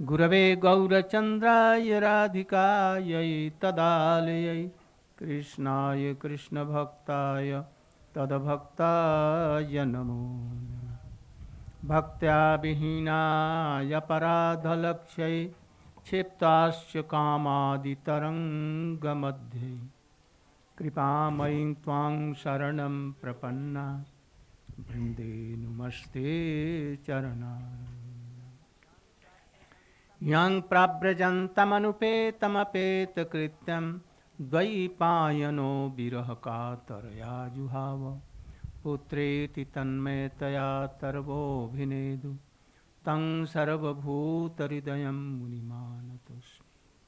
गुरवे गौरचन्द्राय राधिकायै तदालयै कृष्णाय कृष्णभक्ताय तद्भक्ताय नमो नमः। भक्त्या विहीनाय पराधलक्ष्यै क्षिप्ताश्च कामादितरङ्गमध्ये कृपामयीं त्वां शरणं प्रपन्ना वृन्दे नुमस्ते चरणा यं प्रव्रजन्तमनुपेतमपेतकृत्यं द्वैपायनो विरहकातरया जुहाव पुत्रेति तन्मयतया तर्वोऽभिनेदु तं सर्वभूतहृदयं मुनिमानतोऽस्मि।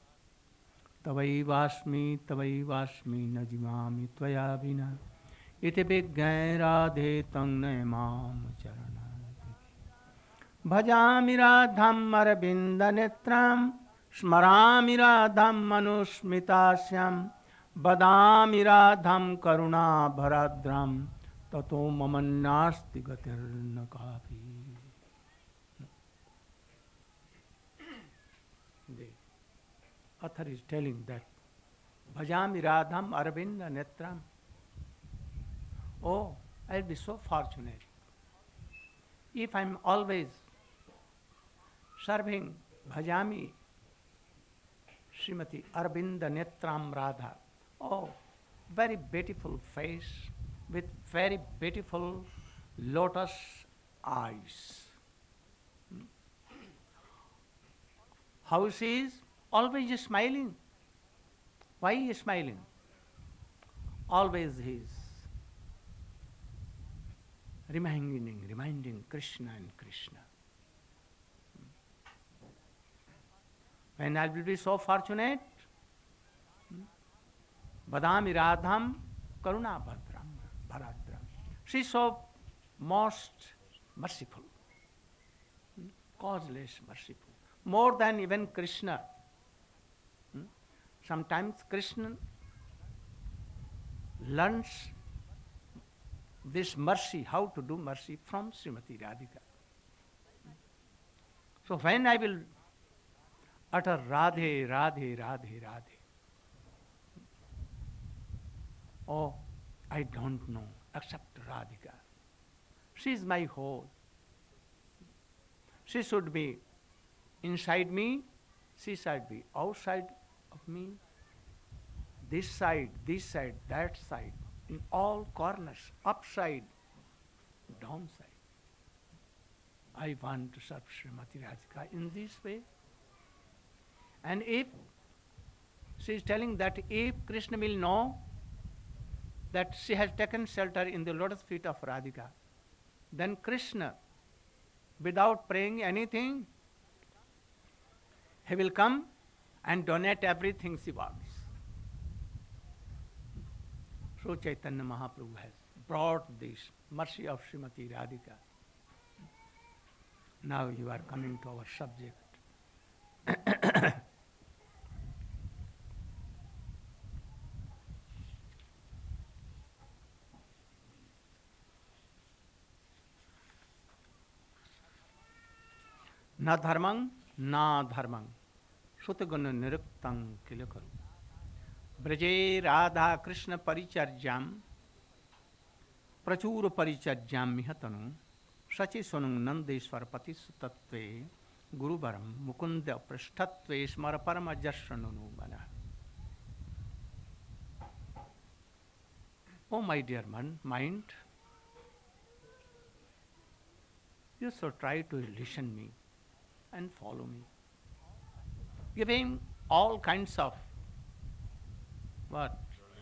तवैवास्मि न जीवामि त्वया विना इति विज्ञाय राधे तं नयमाम चरणारविन्दे। भजामि राधां अरविन्दनेत्रां स्मरामि राधां मनुस्मितास्यां वदामि राधां करुणाभराद्रां ततो मम नास्ति गतिर्न कापि। The author is telling that Bhajami Radham Aravinda Netram. Oh, I'll be so fortunate if I'm always serving Bhajami Srimati Aravinda Netram Radha. Oh, very beautiful face with very beautiful lotus eyes. How she is? Always smiling. Why is smiling? Always he is reminding Krishna and Krishna. When I will be so fortunate, Vadami Radham Karuna Bharadram. She is so most merciful, causeless merciful, more than even Krishna. Sometimes Krishna learns this mercy, how to do mercy from Srimati Radhika. So when I will utter Radhe, Radhe, Radhe, Radhe, oh, I don't know except Radhika. She is my whole. She should be inside me, she should be outside of me, this side, that side, in all corners, upside, downside. I want to serve Srimati Radhika in this way. And if she is telling that if Krishna will know that she has taken shelter in the lotus feet of Radhika, then Krishna, without praying anything, he will come and donate everything she wants. So Chaitanya Mahaprabhu has brought this mercy of Srimati Radhika. Now you are coming to our subject. Na dharmang, na dharmang, sutaguna niruktam kilakaru. Braje Radha Krishna Paricharjam, Prachura Paricharjam Mihatanu, Sachi Sonung Nandeswar Patisuttatve, Gurubaram Mukunda Prashtatve Smara Parama Jasranunu Mana. Oh my dear mind, you should try to listen me and follow me. Giving all kinds of what?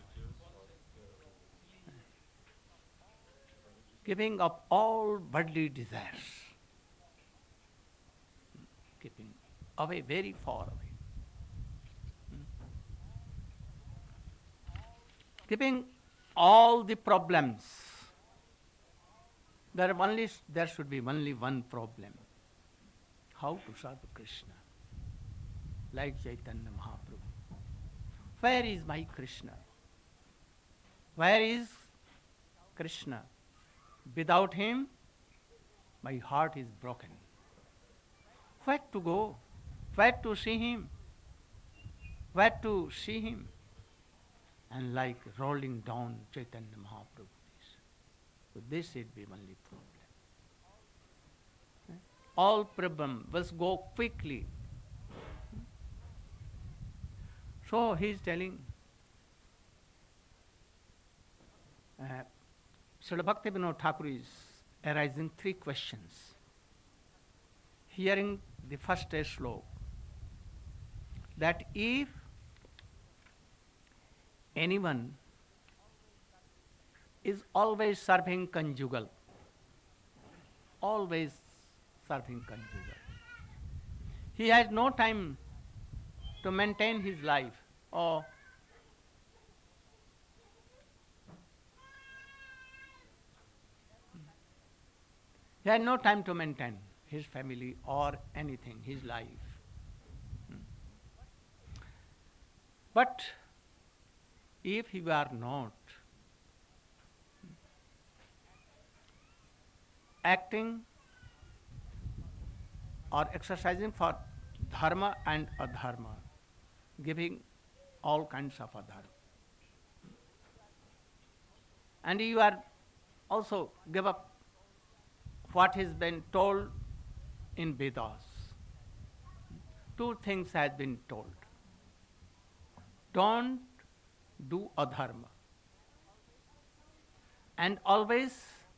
Giving up all worldly desires. Keeping away, very far away. Keeping all the problems. There should be only one problem. How to serve Krishna? Like Chaitanya Mahaprabhu. Where is my Krishna? Where is Krishna? Without him, my heart is broken. Where to go? Where to see him? Where to see him? And like rolling down Chaitanya Mahaprabhu. So this is the only problem. All problem must go quickly. So he is telling, Srila Bhaktivinoda Thakur is arising three questions. Hearing the first sloka, that if anyone is always serving conjugal, always serving conjugal, he has no time to maintain his life, or he has no time to maintain his family or anything, his life. But if you are not acting or exercising for dharma and adharma, giving all kinds of adharma, and you are also give up what has been told in Vedas. Two things has been told. Don't do adharma, and always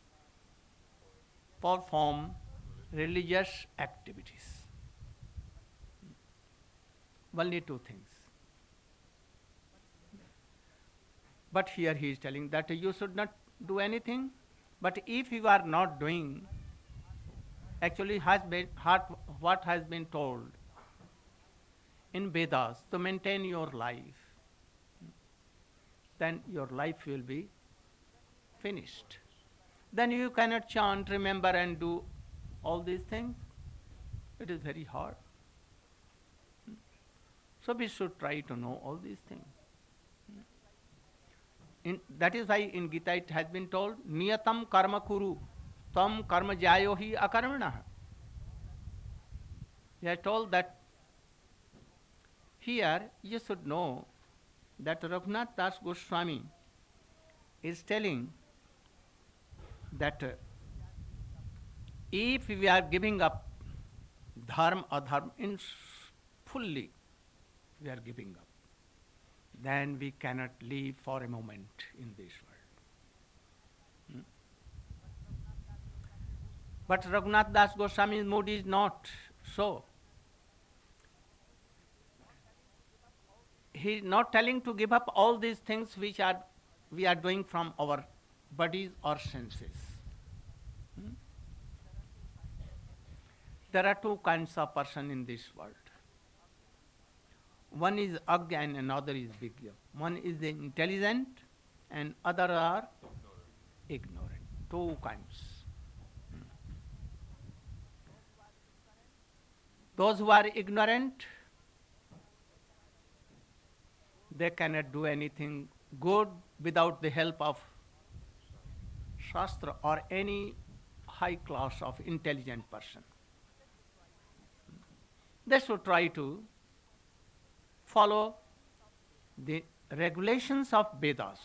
perform religious activities. Only two things. But here he is telling that you should not do anything, but if you are not doing actually what has been told in Vedas to maintain your life, then your life will be finished. Then you cannot chant, remember, and do all these things. It is very hard. So we should try to know all these things. That is why in Gita it has been told, Niyatam karma kuru, tam karma jayo hi akarmana. He has told that here you should know that Raghunath Das Goswami is telling that if we are giving up dharma, adharma in fully, we are giving up, then we cannot live for a moment in this world. But Raghunath Das Goswami's mood is not so. He is not telling to give up all these things which we are doing from our bodies or senses. There are two kinds of person in this world. One is Agya and another is Vigya. One is the intelligent and other are ignorant. Two kinds. Those who are ignorant, they cannot do anything good without the help of Shastra or any high class of intelligent person. They should try to follow the regulations of Vedas,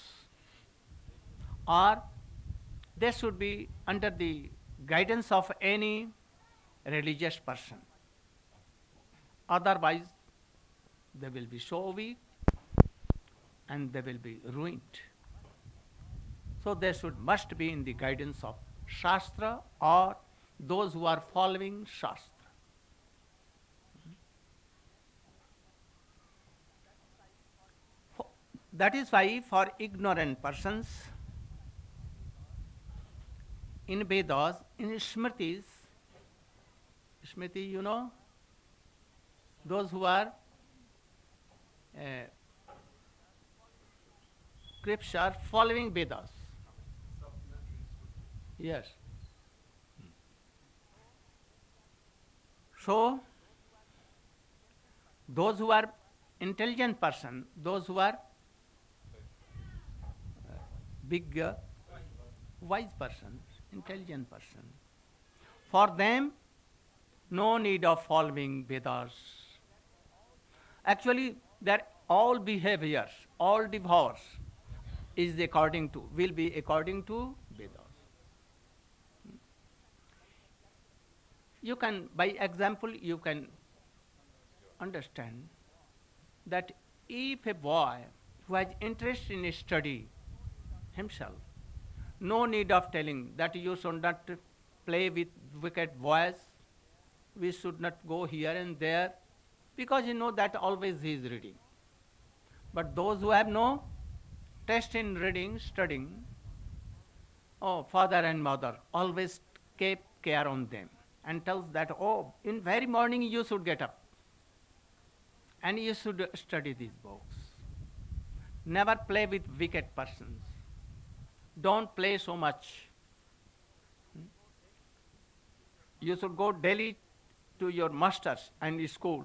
or they should be under the guidance of any religious person. Otherwise, they will be so weak and they will be ruined. So they must be in the guidance of Shastra or those who are following Shastra. That is why for ignorant persons, in Vedas, in Smritis, Smriti, you know, those who are scripture following Vedas. Yes. So, those who are intelligent person, those who are big, wise person, intelligent person, for them, no need of following Vedas Actually, their all behaviors, all divorce is according to, will be according to Vedas. You can, by example, you can understand that if a boy who has interest in study himself, no need of telling that you should not play with wicked boys, we should not go here and there, because you know that always he is reading. But those who have no taste in reading, studying, oh, father and mother always keep care on them and tells that, oh, in very morning you should get up and you should study these books. Never play with wicked persons. Don't play so much. You should go daily to your masters and school.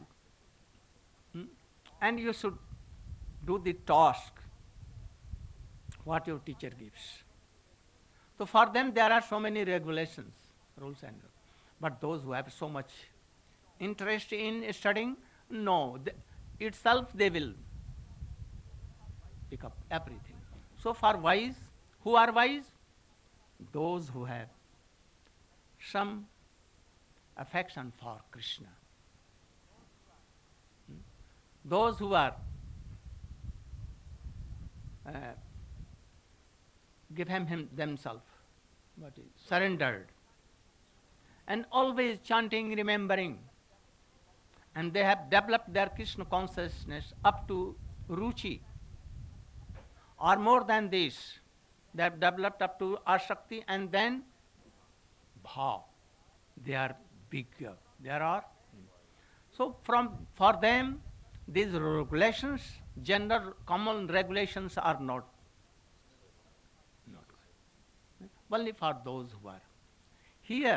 And you should do the task what your teacher gives. So for them there are so many regulations, rules and rules. But those who have so much interest in studying, no, itself they will pick up everything. So for wise, who are wise? Those who have some affection for Krishna. Those who are give him themselves, surrendered, and always chanting, remembering, and they have developed their Krishna consciousness up to ruchi, or more than this, they have developed up to asakti, and then bhav. They are bigger. There are. So for them, these regulations, gender common regulations are not only for those who are. Here,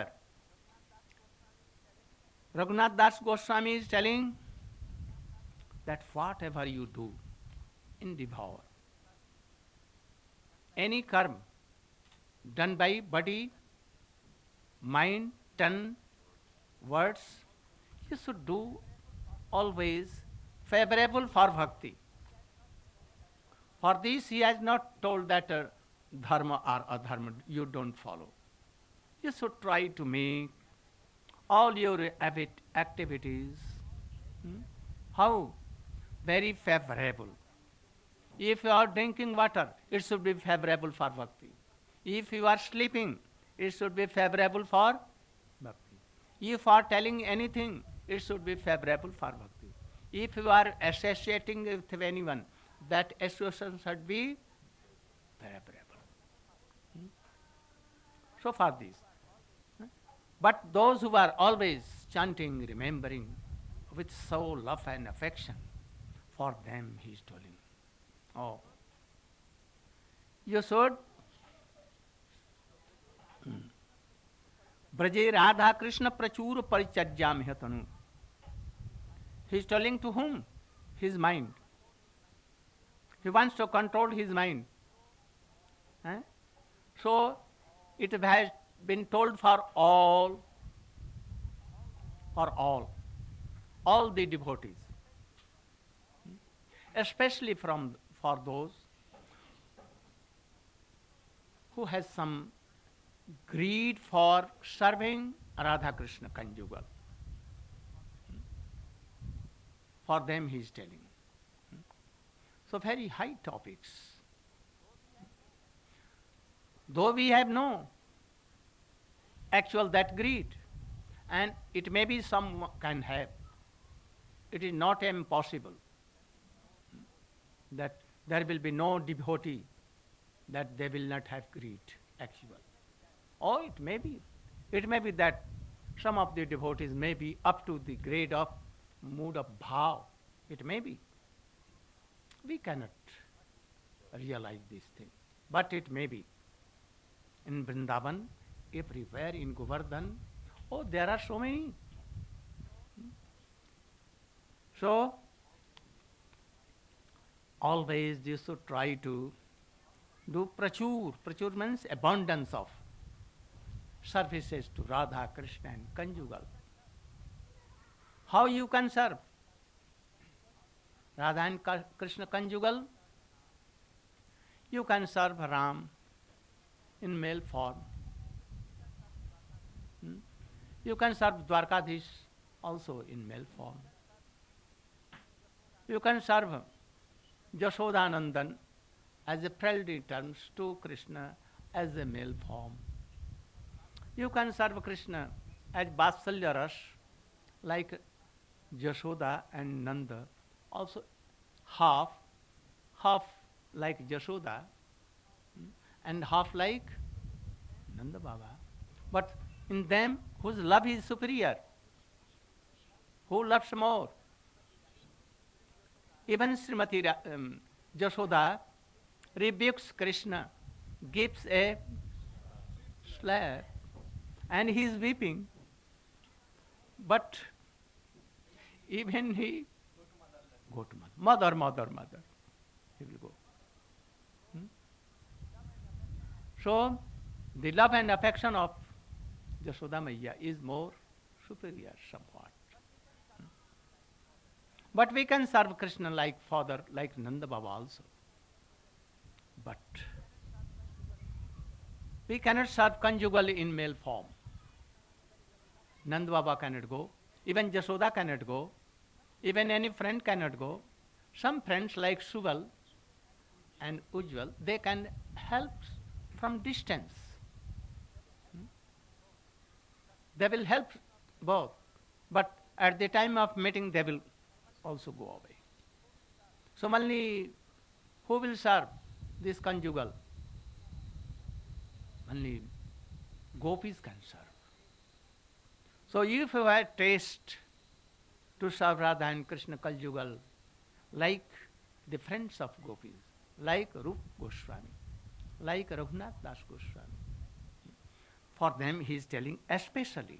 Raghunath Das Goswami is telling that whatever you do in devour, any karma done by body, mind, tongue, words, you should do always favorable for bhakti. For this he has not told that dharma or adharma you don't follow. You should try to make all your activities how? Very favorable. If you are drinking water, it should be favorable for bhakti. If you are sleeping, it should be favorable for bhakti. If you are telling anything, it should be favorable for bhakti. If you are associating with anyone, that association should be favorable. So far this. But those who are always chanting, remembering, with so love and affection, for them he is telling, oh, you should Braje Radha Krishna Prachur Parichajyam Hatanu. He is telling to whom? His mind. He wants to control his mind. So it has been told for all the devotees, especially for those who has some greed for serving Radha Krishna conjugal. For them he is telling. So very high topics. Though we have no actual that greed, and it may be some can have, it is not impossible that there will be no devotee that they will not have greed actual. Or it may be that some of the devotees may be up to the grade of mood of bhav. It may be. We cannot realize this thing, but it may be. In Vrindavan, everywhere, in Govardhan, oh, there are so many. So, always you should try to do prachur. Prachur means abundance of services to Radha, Krishna and conjugal. How you can serve? Radha and Krishna conjugal, you can serve Ram in male form. Hmm? You can serve Dwarkadhish also in male form. You can serve Jashodanandan as a friendly terms to Krishna as a male form. You can serve Krishna as Vatsalya Ras, like Jashoda and Nanda, also half, half like Jashoda, and half like Nanda Baba. But in them, whose love is superior, who loves more. Even Srimati Jashoda rebukes Krishna, gives a slap, and he is weeping. But even he go to mother, mother, mother. He will go. Hmm? So the love and affection of Jashoda Maiya is more superior somewhat. But we can serve Krishna like father, like Nanda Baba also. But we cannot serve conjugal in male form. Nanda Baba cannot go. Even Jashoda cannot go. Even any friend cannot go. Some friends like Suval and Ujjwal, they can help from distance. They will help both. But at the time of meeting, they will also go away. So only who will serve this conjugal? Only gopis can serve. So if you have taste to serve Radha and Krishna conjugal, like the friends of gopis, like Rup Goswami, like Raghunath Das Goswami, for them he is telling especially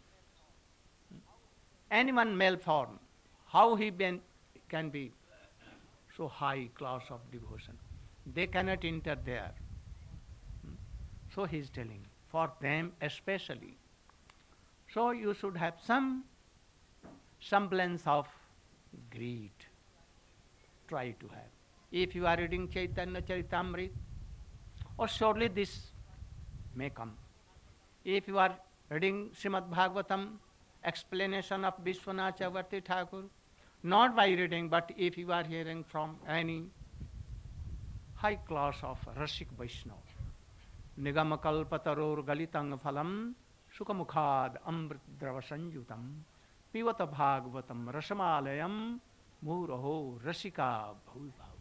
anyone male form, how he can be so high class of devotion. They cannot enter there. So he is telling, for them especially. So you should have some semblance of greed. Try to have. If you are reading Chaitanya Charitamrita, or surely this may come. If you are reading Srimad Bhagavatam, explanation of Vishwanath Chakravarti Thakur, not by reading, but if you are hearing from any high class of Rasik Vaishnava, Nigamakalpataror Galitang Phalam, Sukamukhad Amrit Dravasanjutam, Pivata Bhagavatam Rasamalayam, Muraho Rasika Bhuvibhav.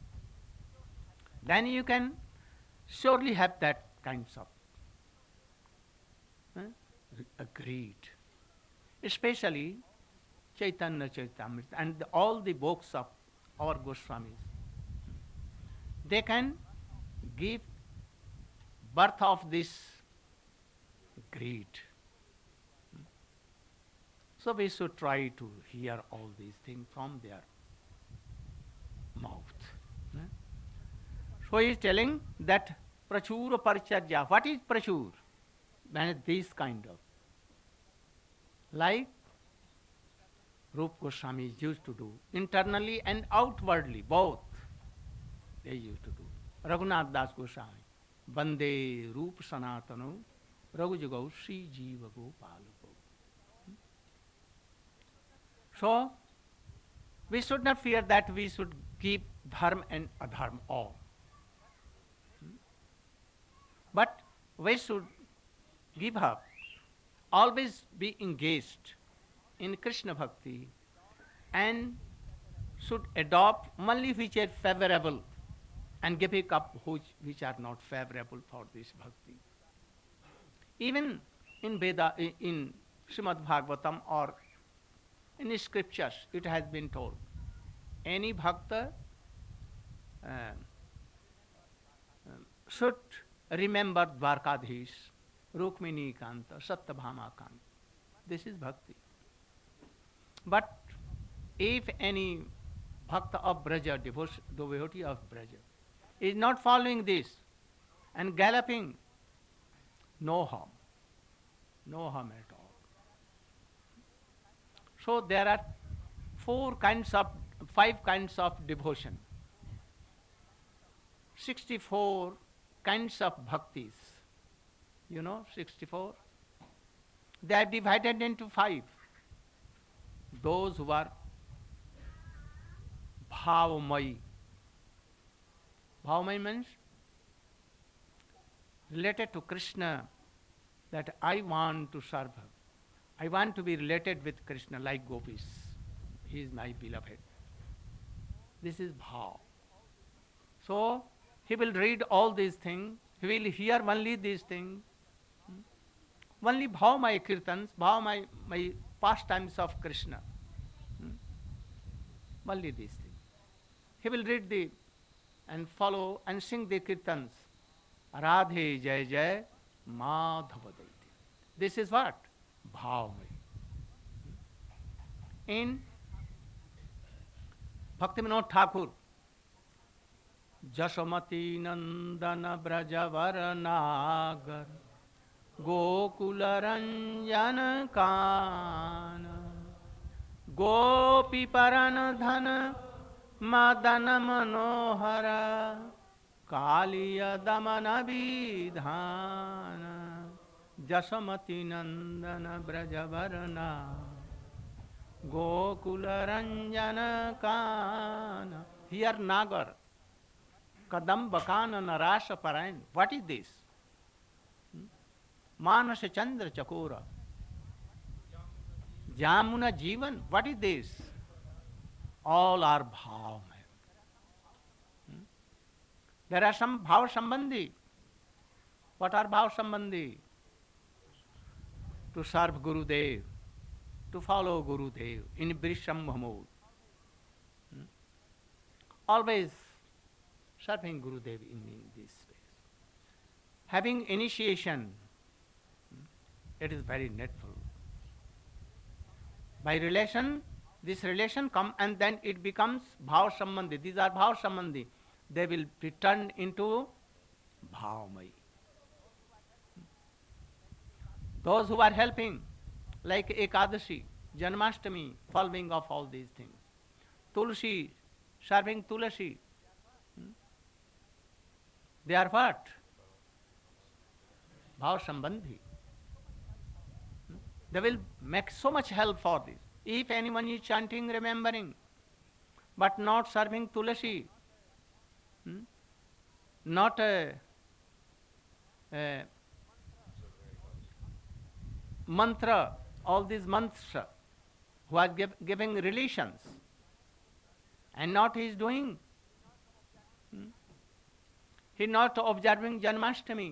Then you can surely have that kinds of greed. Especially Chaitanya Charitamrita and all the books of our Goswamis. They can give birth of this greed. So we should try to hear all these things from their mouth. So he is telling that prachura paricharya. What is prachur? When this kind of, like Rup Goswami used to do, internally and outwardly, both they used to do. Raghunath Das Goswami, Bande Rup Sanatano, Raghujagau Sri Jiva Gopalago. So, we should not fear that we should keep dharma and adharma all. But we should give up, always be engaged in Krishna Bhakti and should adopt only which are favorable and give it up which are not favorable for this Bhakti. Even in Veda, in Srimad Bhagavatam or in scriptures, it has been told, any bhakta should remember Dwarkadhish, Rukmini Kanta, Satyabhama Kanta. This is bhakti. But if any bhakta of Braja, devotee of Braja, is not following this and galloping, no harm. No harm at all. So there are four kinds of five kinds of devotion, 64 kinds of bhaktis. You know, 64? They are divided into five. Those who are bhavamai. Bhavamai means related to Krishna, that I want to serve her. I want to be related with Krishna like gopis. He is my beloved. This is bhav. So he will read all these things. He will hear only these things. Only bhav my kirtans, bhav my pastimes of Krishna. Only these things. He will read the and follow and sing the kirtans. Radhe Jai Jai Madhava Daiti. This is what? Bhavamai. In Bhakti Vinod Thakur, Jashamati Nandana Brajavaranagar Gokula Ranjana Kana Gopi Paranadhana Madana Manohara Kaliya Damana Vidhana Jashamati Nandana Brajavarana Gokula Ranjana Kana. Here Nagar Kadamba Kana Narasha Parayan. What is this? Manasa Chandra Chakora Jamuna Jivan. What is this? All are bhav. There are some bhav sambandhi. What are bhav sambandhi? To serve Gurudev, to follow Gurudev in Brishambha mode. Always serving Gurudev in this space. Having initiation, it is very needful. By relation, this relation come and then it becomes bhav sambandhi. These are bhav sambandhi. They will be turned into bhavamai. Those who are helping, like Ekadashi, Janmashtami, following of all these things. Tulsi, serving Tulasi. They are what? Bhav sambandhi. They will make so much help for this. If anyone is chanting, remembering, but not serving Tulasi, not mantra, all these mantras, who are giving relations, and not he is doing. He is not observing Janmashtami.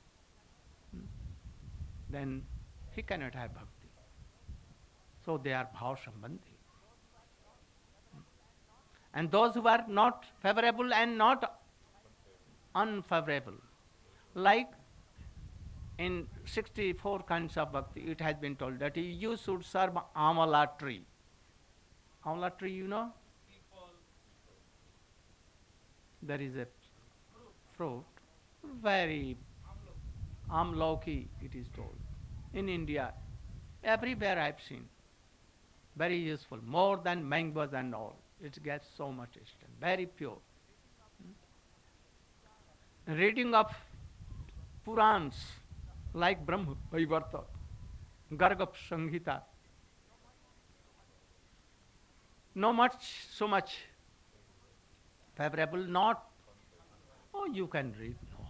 Then he cannot have bhakti. So they are bhav sambandhi. And those who are not favorable and not unfavorable, like in 64 kinds of bhakti, it has been told that you should serve amala tree. Amala tree, you know? There is a fruit, very amlauki, it is told. In India, everywhere I have seen. Very useful, more than mangoes and all. It gets so much instant, very pure. Reading of Purans like Brahma Vaivarta, Garga Sanghita, no much, so much favorable, not, oh, you can read, no.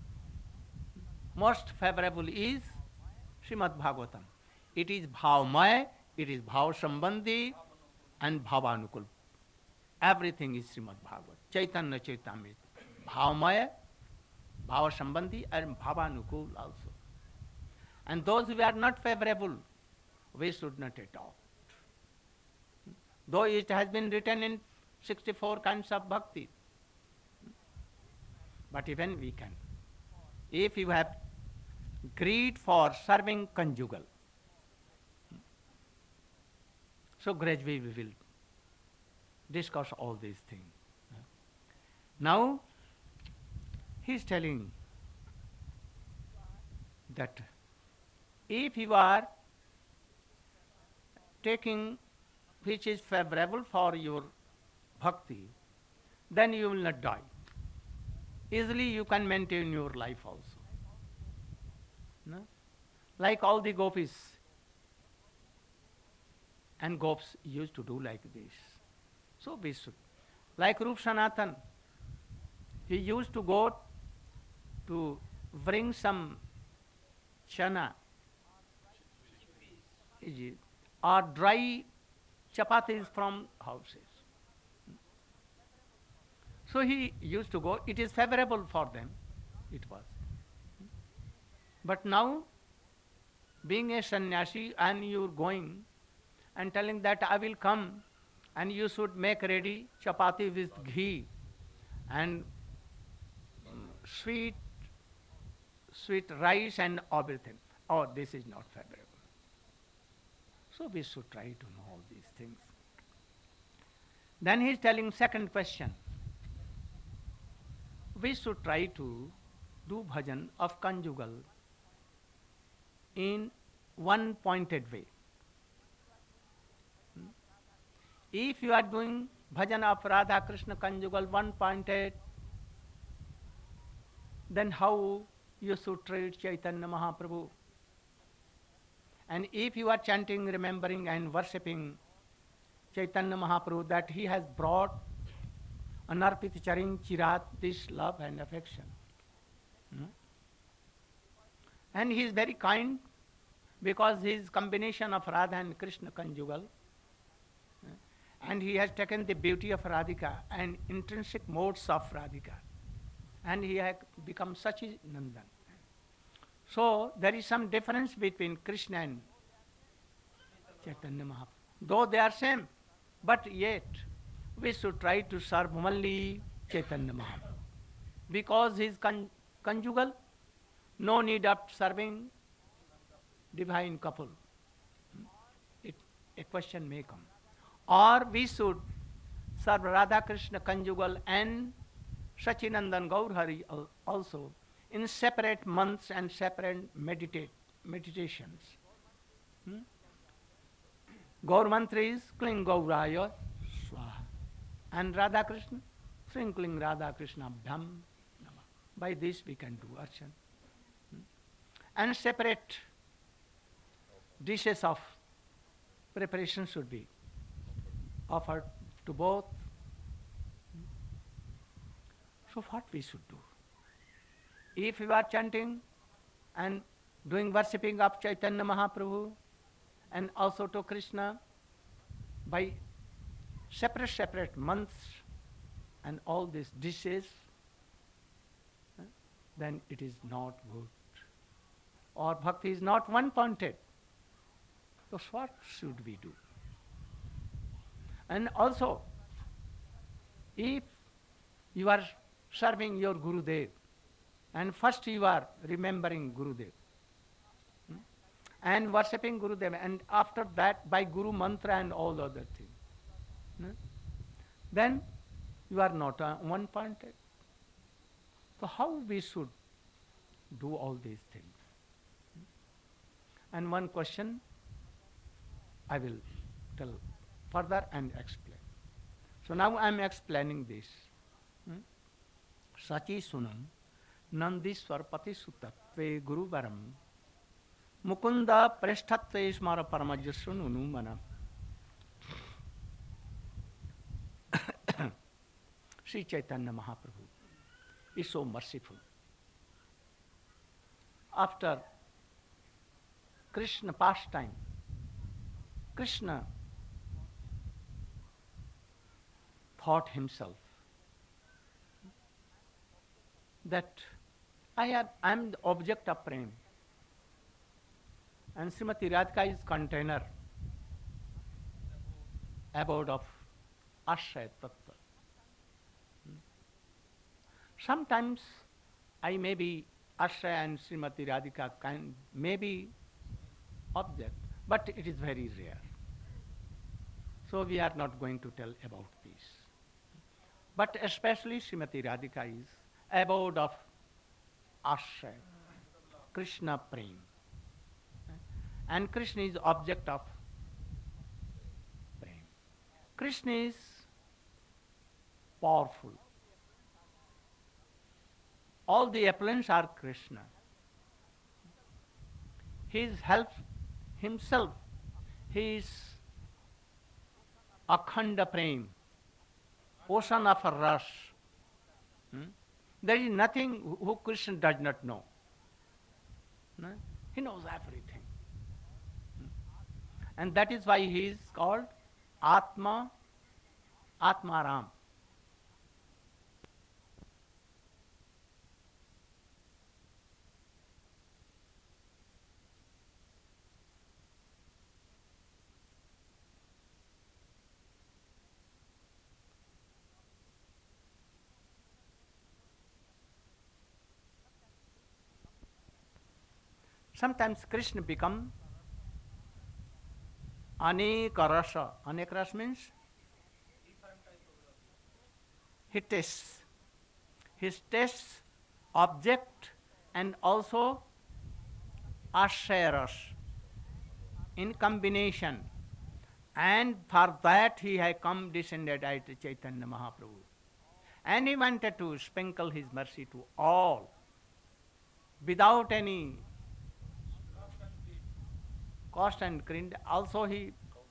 Most favorable is Srimad Bhagavatam. It is bhavmaya, it is bhav sambandhi and bhavanukul. Everything is Srimad Bhagavat. Chaitanya Chaitamrita. Bhavmaya, bhava sambandhi and bhavanukul also. And those who are not favorable, we should not adopt. Though it has been written in 64 kinds of bhakti. But even we can. If you have greed for serving conjugal, so gradually we will discuss all these things. Now, he is telling that if you are taking which is favorable for your bhakti, then you will not die. Easily you can maintain your life also. No? Like all the gopis and gops used to do like this. So we should. Like Rup Sanatan, he used to go to bring some chana or dry chapatis from houses. So he used to go. It is favorable for them. It was. But now, being a sannyasi and you're going and telling that I will come and you should make ready chapati with ghee and sweet, sweet rice and everything. Oh, this is not favorable. So we should try to know all these things. Then he is telling second question. We should try to do bhajan of conjugal in one pointed way. If you are doing bhajan of Radha Krishna conjugal one pointed, then how you should treat Chaitanya Mahaprabhu? And if you are chanting, remembering and worshipping Chaitanya Mahaprabhu, that he has brought Anarpit Charing Chirat, this love and affection. And he is very kind because he is combination of Radha and Krishna conjugal. And he has taken the beauty of Radhika and intrinsic modes of Radhika. And he has become Sachi Nandan. So there is some difference between Krishna and Chaitanya Mahaprabhu. Though they are same, but yet we should try to serve only Chaitanya Mahaprabhu. Because he is conjugal, no need of serving divine couple. A question may come. Or we should serve Radha Krishna conjugal and Sachinandan Gaur Hari also in separate months and separate meditations. Gaur mantra is Kling Gauraya Swaha. And Radha Krishna, Sprinkling Radha Krishna Bhyam Nama. By this we can do archan. And separate dishes of preparation should be offered to both. So what we should do? If we are chanting and doing worshipping of Chaitanya Mahaprabhu and also to Krishna by separate months and all these dishes, then it is not good. Or bhakti is not one-pointed. So what should we do? And also, if you are serving your Gurudev, and first you are remembering Gurudev, and worshipping Gurudev, and after that by Guru mantra and all other things, then you are not one-pointed. So how we should do all these things? And one question I will tell further and explain. So now I am explaining this. Sachi sunam nandiswar pati sutatve guru varam mukunda presthatve smara paramajasunu mana. Sri Chaitanya Mahaprabhu is so merciful. After Krishna pastime, Krishna thought himself that I am the object of prem, and Srimati Radhika is container, abode of Ashraya Tattva. Sometimes I may be Ashraya and Srimati Radhika may be object, but it is very rare. So we are not going to tell about this. But especially Srimati Radhika is abode of Ashraya, Krishna Prem. And Krishna is object of Prem. Krishna is powerful. All the appellants are Krishna. He helps himself. He is Akhanda Prem, ocean of rasa. Hmm? There is nothing who Krishna does not know. No? He knows everything. And that is why he is called Atma, Atmaram. Sometimes Krishna become Aneka Rasa. Aneka Rasa means he tastes. He tastes object and also Asharas in combination. And for that he had come descended as Chaitanya Mahaprabhu. And he wanted to sprinkle his mercy to all without any cost and credit. Also he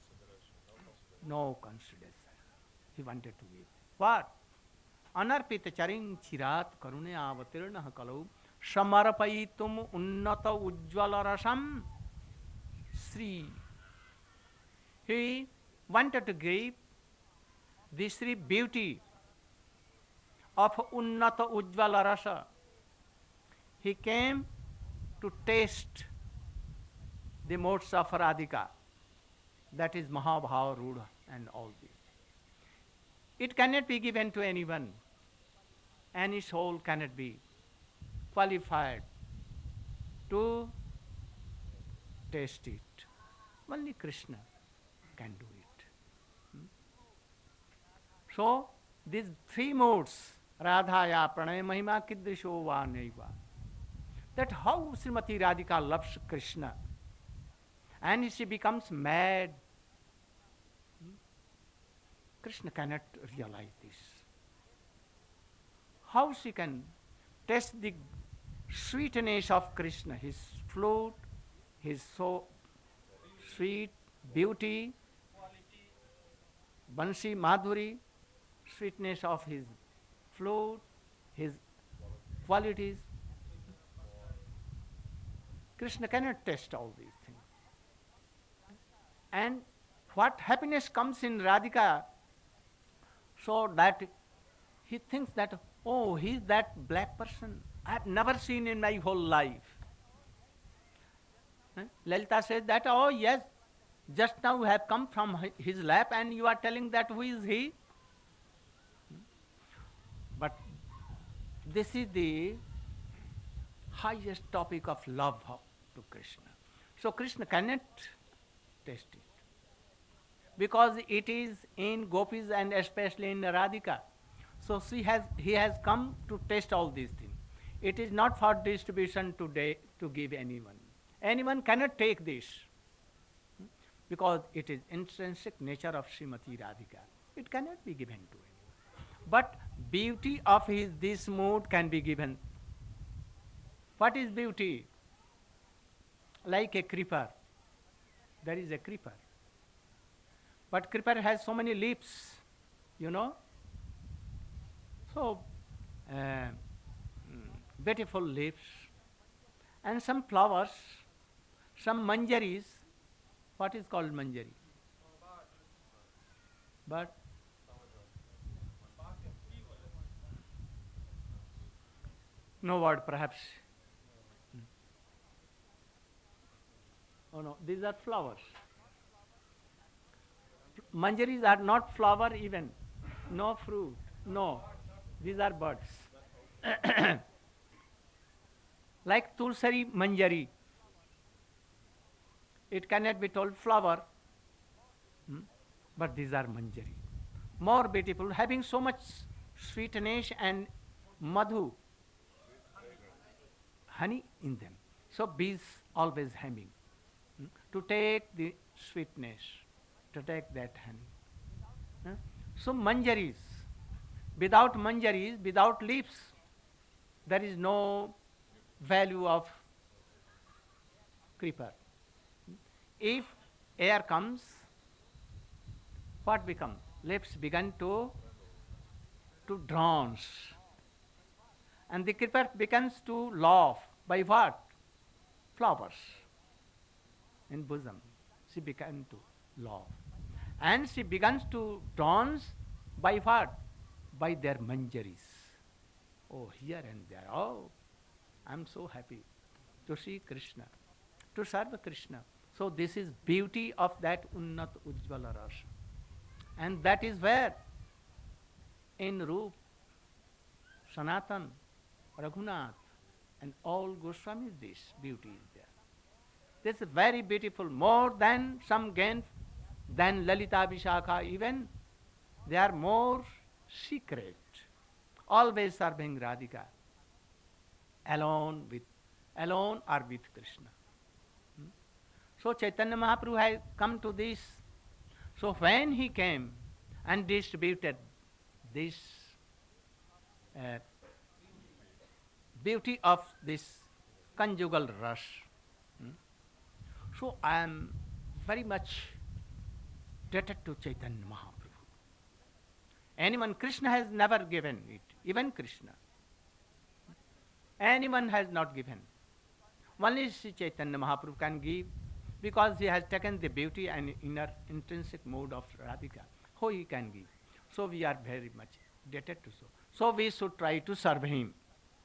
no consideration. He wanted to give. What? अनर्पित चरिं चिरात करुणे अवतीर्ण कलौ समर्पयितुम उन्नत उज्ज्वल रसम Sri. He wanted to give the Sri beauty of Unnata Ujjvala Rasa. He came to taste the modes of Radhika, that is Mahabhava Rudha and all this. It cannot be given to anyone. Any soul cannot be qualified to taste it. Only Krishna can do it. So, these three modes, Radhaya, Pranaya, Mahima, Kidrisho, Va, Naiva, that how Srimati Radhika loves Krishna and she becomes mad. Krishna cannot realize this. How she can taste the sweetness of Krishna, his flute, his so sweet beauty, Bansi Madhuri, sweetness of his flute, his qualities. Krishna cannot taste all these things. And what happiness comes in Radhika, so that he thinks that, oh, he is that black person I have never seen in my whole life. Lalita says that, oh yes, just now you have come from his lap and you are telling that who is he? But this is the highest topic of love to Krishna. So Krishna cannot taste it, because it is in gopis and especially in Radhika. So he has come to taste all these things. It is not for distribution today to give anyone. Anyone cannot take this, because it is intrinsic nature of Srimati Radhika. It cannot be given to anyone. But beauty of this mood can be given. What is beauty? Like a creeper. There is a creeper. But creeper has so many leaves, you know. So, beautiful leaves and some flowers, some manjaris. What is called manjari? But no word perhaps. Oh no, these are flowers. Manjaris are not flower even, no fruit, no. These are birds. Like Tulsari Manjari. It cannot be told flower, but these are Manjari. More beautiful, having so much sweetness and madhu, honey in them. So bees always humming to take the sweetness, to take that honey. So manjaris, Without manjaris, without leaves, there is no value of creeper. If air comes, what become? Leaves begin to dance. And the creeper begins to laugh. By what? Flowers in bosom. She began to laugh. And she begins to dance by what? By their manjaris. Oh, here and there. Oh, I'm so happy to see Krishna, to serve Krishna. So this is beauty of that Unnat Ujjvala Rasa. And that is where in Roop, Sanatan, Raghunath, and all Goswamis this beauty is there. This is very beautiful, more than some gain, than Lalita Vishakha even. They are more secret, always serving Radhika, alone or with Krishna. So Chaitanya Mahaprabhu has come to this. So when he came and distributed this uh, beauty of this conjugal rush, so I am very much indebted to Chaitanya Mahaprabhu. Anyone, Krishna has never given it, even Krishna. Anyone has not given. Only Sri Chaitanya Mahaprabhu can give, because he has taken the beauty and inner intrinsic mode of Radhika. How he can give? So we are very much indebted to so. So we should try to serve him.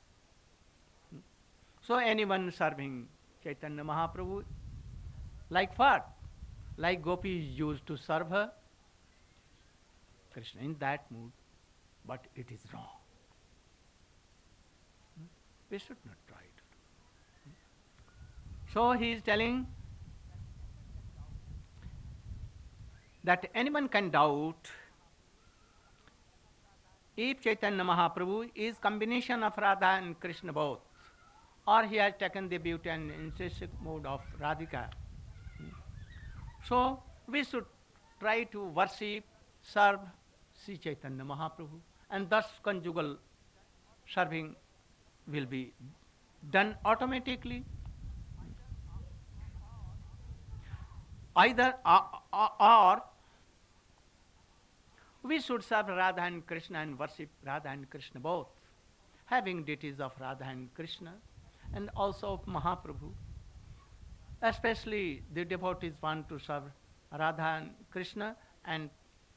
So anyone serving Chaitanya Mahaprabhu, like what? Like gopis used to serve her, Krishna in that mood, but it is wrong. We should not try to do. So he is telling that anyone can doubt if Chaitanya Mahaprabhu is combination of Radha and Krishna both, or he has taken the beauty and intrinsic mode of Radhika. So we should try to worship, serve Sri Chaitanya Mahaprabhu, and thus conjugal serving will be done automatically. Either or we should serve Radha and Krishna and worship Radha and Krishna both, having deities of Radha and Krishna and also of Mahaprabhu. Especially the devotees want to serve Radha and Krishna, and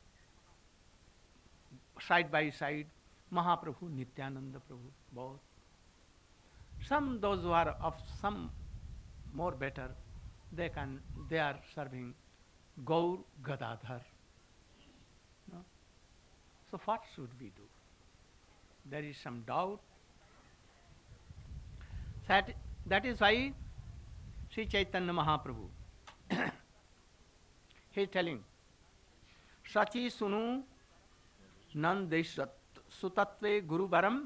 side by side Mahaprabhu, Nityananda Prabhu, both. Some, those who are of some more better, they are serving Gaur Gadadhar. No? So what should we do? There is some doubt. That is why Sri Chaitanya Mahaprabhu he is telling, Sachi sunu nandeshat sutatve guru baram.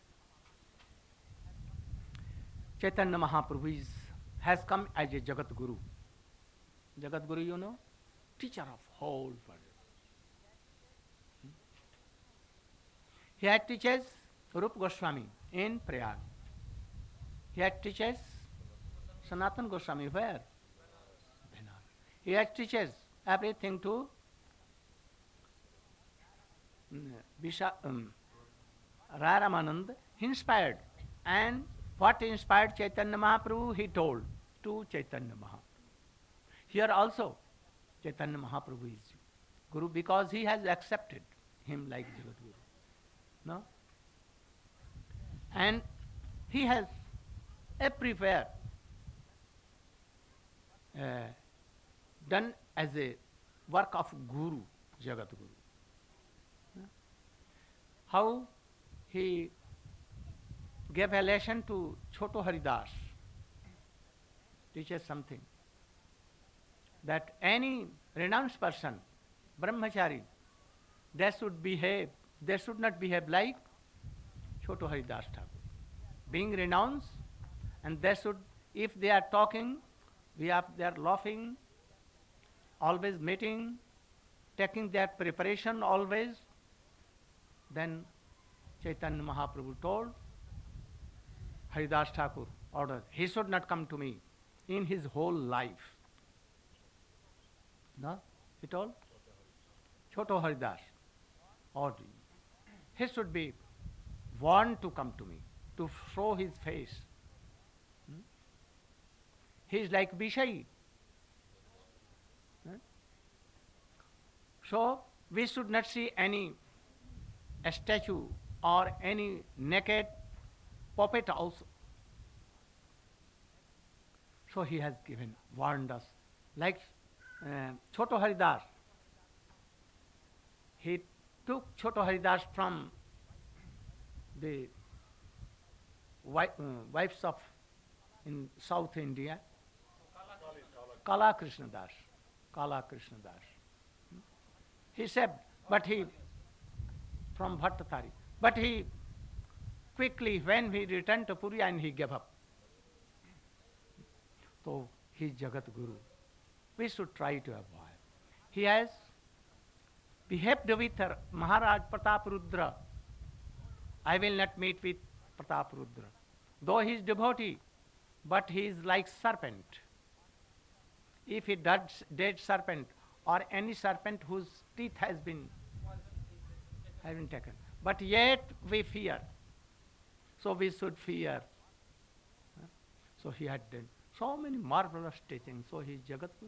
Chaitanya Mahaprabhu has come as a Jagat Guru. Jagat Guru, you know, teacher of whole world. He had teaches Rup Goswami in Prayag. He had teaches Sanatan Goswami where? Benares. He had teaches everything to Raya Ramanand, inspired. And what inspired Chaitanya Mahaprabhu, he told to Chaitanya Mahaprabhu. Here also, Chaitanya Mahaprabhu is Guru because he has accepted him like Jagat Guru. No? And he has everywhere done as a work of Guru, Jagat Guru. How he gave a lesson to Choto Haridas, teaches something, that any renounced person, brahmachari, they should not behave like Choto Haridas Thakur. Being renounced, and they should, if they are talking, they are laughing, always meeting, taking their preparation always, then Chaitanya Mahaprabhu told Haridas Thakur ordered, he should not come to me in his whole life. No? He told Choto Haridas, or he should be warned to come to me, to show his face. He is like Vishayi. So we should not see any statue or any naked puppet also. So he has warned us. Like Choto Haridas, he took Choto Haridas from the wives of in South India, Kala Krishna Das. Kala Krishna Das. He said, but he, from Bhattatari, but he quickly, when he returned to Puri, and he gave up. So he is Jagat Guru. We should try to avoid. He has behaved with Maharaj Pratap Rudra. I will not meet with Pratap Rudra. Though he is devotee, but he is like serpent. If he does dead serpent or any serpent whose teeth has been taken, but yet we fear. So we should fear. So he had done so many marvelous teachings. So he is Jagat Guru.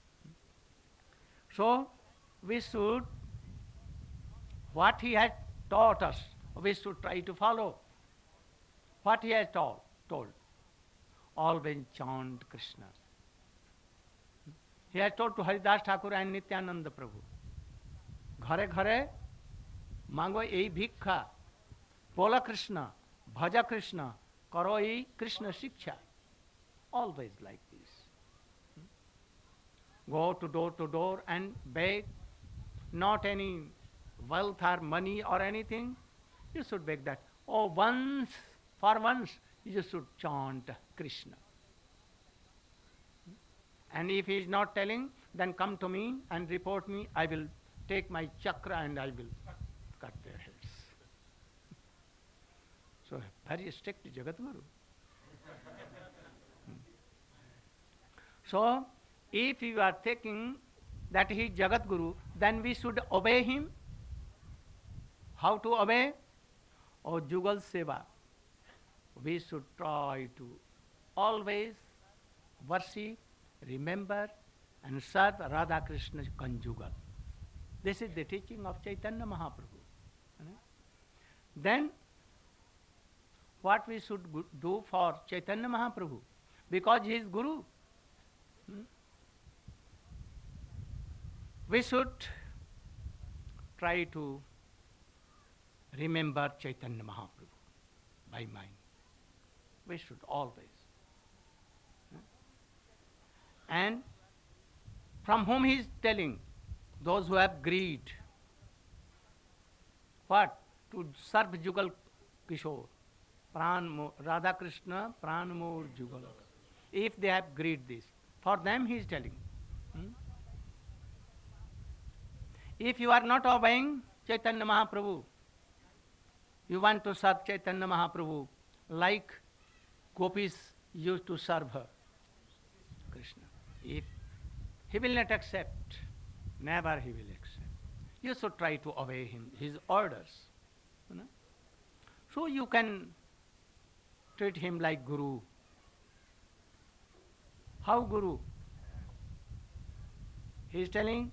So we should, what he had taught us, we should try to follow. What he has told. Always chant Krishna. He has told to Haridas Thakur and Nityananda Prabhu, Ghare ghare mango ei bhikkha, bola Krishna, bhaja Krishna, karo ei Krishna shiksha. Always like this. Go to door and beg, not any wealth or money or anything. You should beg that. Oh, for once, you should chant Krishna. And if he is not telling, then come to me and report me. I will take my chakra and I will cut their heads. So, very strict Jagat Guru. So, if you are thinking that he is Jagat Guru, then we should obey him. How to obey? Oh, Jugal Seva. We should try to always worship, remember, and serve Radha Krishna conjugal. This is the teaching of Chaitanya Mahaprabhu. Then, what we should do for Chaitanya Mahaprabhu? Because he is Guru. We should try to remember Chaitanya Mahaprabhu by mind. We should always. And from whom he is telling? Those who have greed. What? To serve Jugal Kishore. Radha Krishna, Pranamur Jugal. If they have greed this. For them he is telling. If you are not obeying Chaitanya Mahaprabhu, you want to serve Chaitanya Mahaprabhu like gopis used to serve her, Krishna. If he will not accept, never he will accept. You should try to obey him, his orders. So you can treat him like Guru. How Guru? He is telling,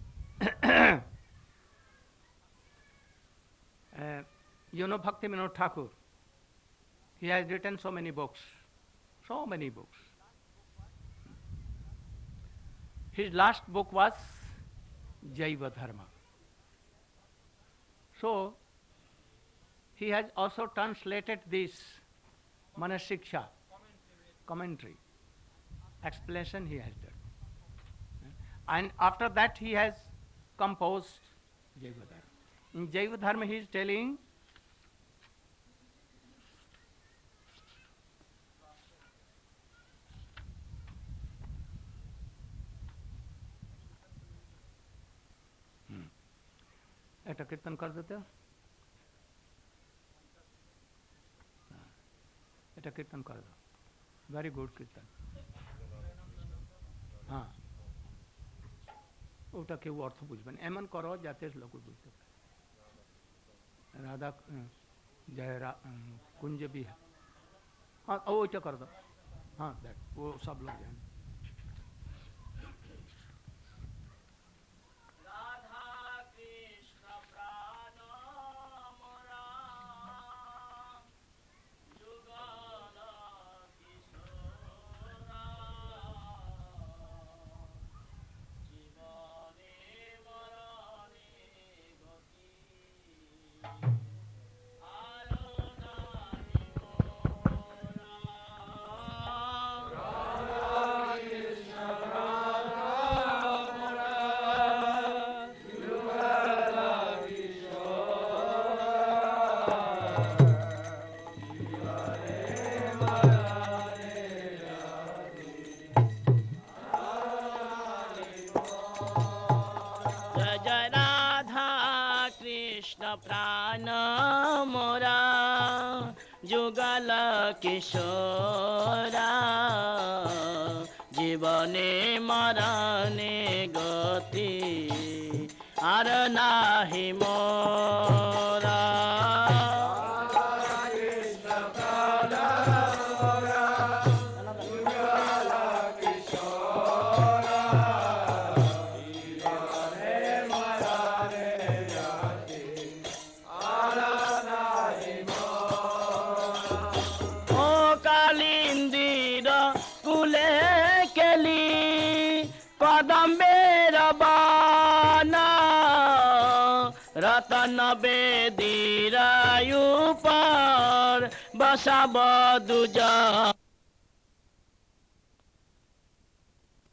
you know Bhakti Vinod Thakur. He has written so many books. So many books. His last book was Jaiva Dharma. So, he has also translated this Manasiksha commentary. Explanation he has done. And after that he has composed Jaiva Dharma. In Jaiva Dharma he is telling এটা কীর্তন কর দিতে এটা কীর্তন করে দাও, very good কীর্তন। হ্যাঁ, ওটা কেউ অর্থ বুঝবেন, এমন করো যাতে লোক বুঝতে পারে। রাধা जय कुंज भी है। हाँ ওইটা कर दो। हाँ दैट वो सब लोग जाएंगे। प्राण मोरा जुगल किशोरा जीवने मरणे गति आर नाही मोरा। कदम्बेर बाना रतन बेदीरायु पर बसा बदुजा।